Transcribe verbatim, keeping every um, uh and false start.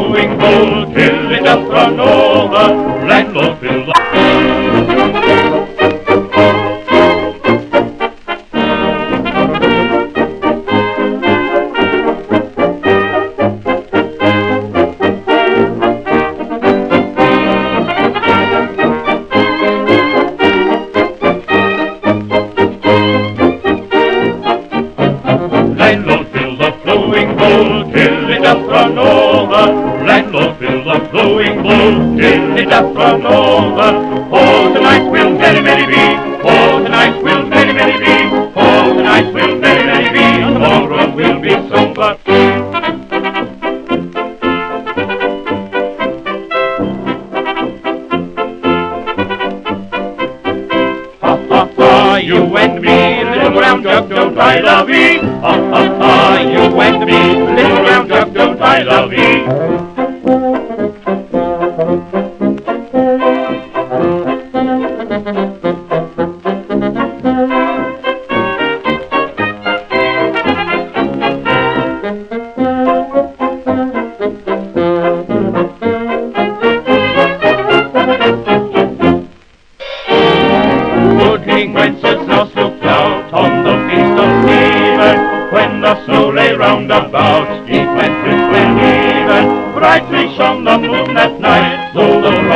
flowing bowl till it doth run over. Landlord, fill the Landlord, fill the flowing bowl till it doth run over. Landlord, fill the flowing bowl till it doth run over. Oh, tonight will merry, merry be. Oh, tonight will merry, merry be. Oh, tonight will merry, merry be. And tomorrow will be sober. Ha ha ha, you and me, little round jug, don't I love ye? Ha ha ha, you and me, little round jug, don't I love ye? Good King Wenceslas looked out on the feast of Stephen, when the snow lay round about, he fled with well even. Brightly shone the moon that night, though the